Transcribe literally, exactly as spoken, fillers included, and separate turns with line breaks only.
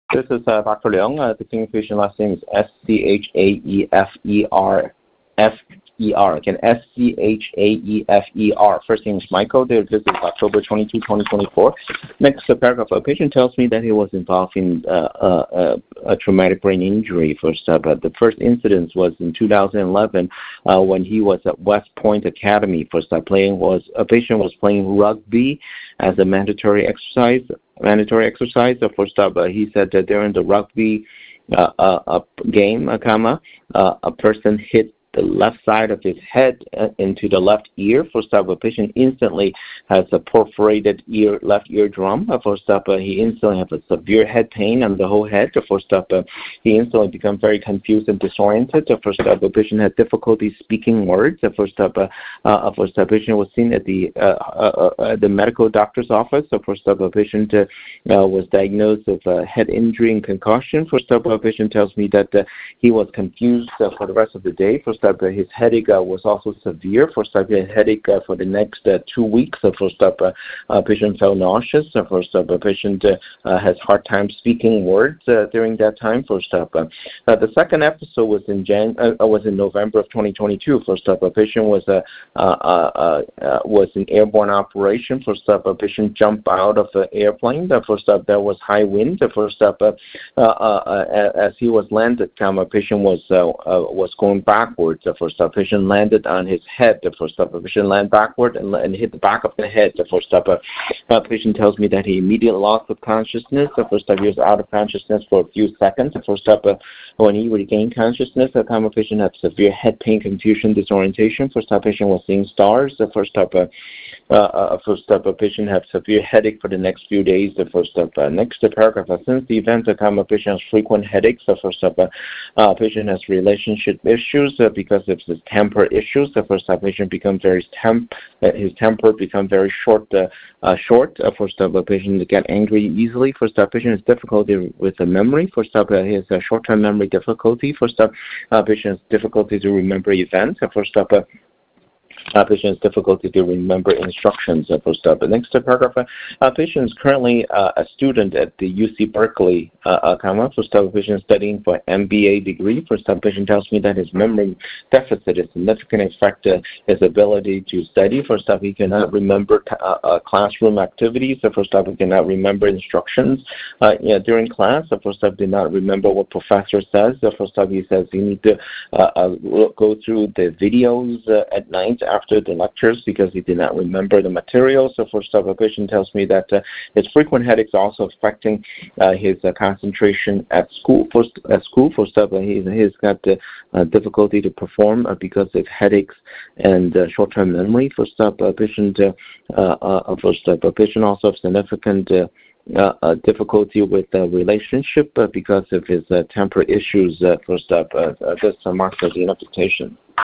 This is uh, Doctor Leung. Uh, the Schaefer patient last name is S C H A E F E R F E R. Again, S C H A E F E R. First name is Michael. This is October twenty-second, twenty twenty-four. Next uh, paragraph. A patient tells me that he was involved in uh, uh, a traumatic brain injury. First up, uh, the first incident was in two thousand eleven uh, when he was at West Point Academy. First up, playing was a patient was playing rugby as a mandatory exercise. Mandatory exercise. Uh, first up, uh, he said that during the rugby uh, uh, game, uh, comma, uh, a person hit the left side of his head uh, into the left ear. First up, a patient instantly has a perforated ear, left eardrum. Uh, first up, uh, he instantly has a severe head pain on the whole head. Uh, first up, uh, he instantly becomes very confused and disoriented. Uh, first up, a patient had difficulty speaking words. Uh, first up, uh, uh, first up, a patient was seen at the uh, uh, uh, the medical doctor's office. Uh, first up, a patient uh, uh, was diagnosed with uh, head injury and concussion. First up, a patient tells me that uh, he was confused uh, for the rest of the day. First up, uh, his headache uh, was also severe. First up, he had headache uh, for the next uh, two weeks. Uh, first up, uh, uh, patient felt nauseous. Uh, first up, a patient uh, uh, has hard time speaking words uh, during that time. First up, uh, uh, the second episode was in Jan uh, was in November of twenty twenty-two. First up, a patient was uh, uh, uh, uh, was in airborne operation. First up, a patient jumped out of the airplane. Uh, first up, there was high wind. Uh, first up, uh, uh, uh, as he was landed, um, a patient was uh, uh, was going backwards. The first up, patient landed on his head. The first up, a patient landed backward and, and hit the back of the head. The first up, a, a patient tells me that he immediately lost of consciousness. The first up, he was out of consciousness for a few seconds. The first up, uh, when he regained consciousness, the time patient had severe head pain, confusion, disorientation. First up, patient was seeing stars. The first up, uh, uh, uh, first up, a patient had severe headache for the next few days. The first up, uh, next uh, paragraph. Uh, since the event, the time patient has frequent headaches. The first up, uh, uh, patient has relationship issues uh, because of his temper issues. The first up, patient becomes very temp. Uh, his temper becomes very short. Uh, uh, short. Uh, first up, a patient get angry easily. First up, patient has difficulty with the memory. First up, uh, he has a short-term memory difficulty. First up, uh, patient has difficulty to remember events. Uh, first up, uh, Uh, patient has difficulty to remember instructions. Uh, first up, the next uh, paragraph. Uh, uh, patient is currently uh, a student at the U C Berkeley. Uh, uh, comma. First up, patient is studying for M B A degree. First up, patient tells me that his memory deficit is significantly affected his ability to study. First up, he cannot remember uh, uh, classroom activities. Uh, first up, he cannot remember instructions uh, yeah, during class. Uh, first up, did not remember what professor says. Uh, first up, he says he need to uh, uh, go through the videos uh, at night after the lectures because he did not remember the material. So first up, a patient tells me that uh, his frequent headaches are also affecting uh, his uh, concentration at school. First, at school, first up, uh, he's, he's got uh, uh, difficulty to perform uh, because of headaches and uh, short-term memory. First up, a patient, uh, uh, uh, first up, a patient also has significant uh, Uh, uh, difficulty with uh, relationship uh, because of his uh, temper issues. Uh, first up, uh, uh, this uh, marks the end of the dictation.